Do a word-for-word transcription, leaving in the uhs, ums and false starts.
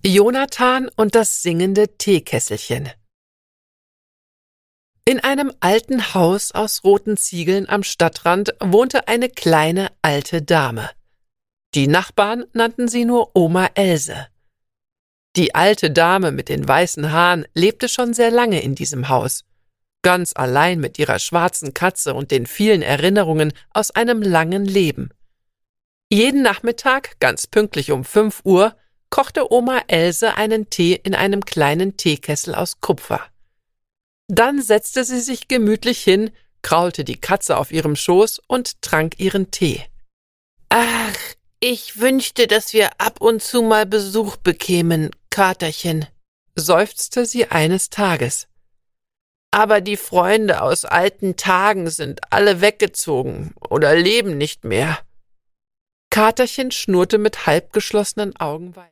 Jonathan und das singende Teekesselchen. In einem alten Haus aus roten Ziegeln am Stadtrand wohnte eine kleine alte Dame. Die Nachbarn nannten sie nur Oma Else. Die alte Dame mit den weißen Haaren lebte schon sehr lange in diesem Haus, ganz allein mit ihrer schwarzen Katze und den vielen Erinnerungen aus einem langen Leben. Jeden Nachmittag, ganz pünktlich um fünf Uhr, kochte Oma Else einen Tee in einem kleinen Teekessel aus Kupfer. Dann setzte sie sich gemütlich hin, kraulte die Katze auf ihrem Schoß und trank ihren Tee. »Ach, ich wünschte, dass wir ab und zu mal Besuch bekämen, Katerchen«, seufzte sie eines Tages. »Aber die Freunde aus alten Tagen sind alle weggezogen oder leben nicht mehr.« Katerchen schnurrte mit halbgeschlossenen Augen weiter.